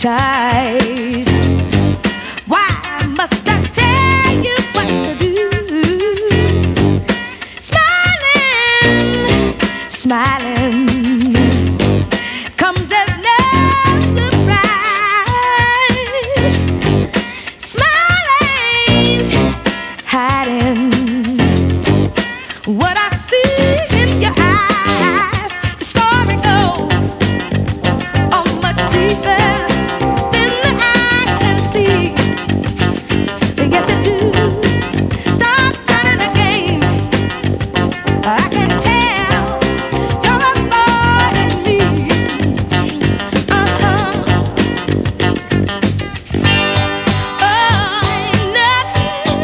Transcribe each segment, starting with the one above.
tight. Why must I tell you what to do? Smiling, smiling comes as no surprise. Smiling, hiding what I see in your eyes. The story goes on much deeper than the eye can see. Yes, it do. Stop running the game. I can tell you're avoiding me. Ain't nothing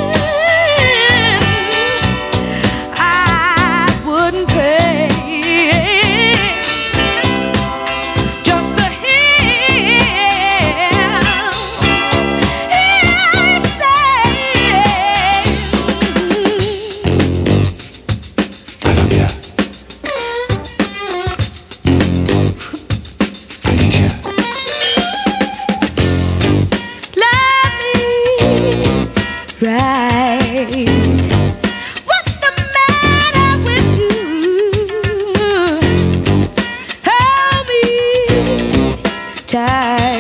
I wouldn't pay just to hear say, Colombia. I need ya. love me right. What's the matter with you? Hold me tight.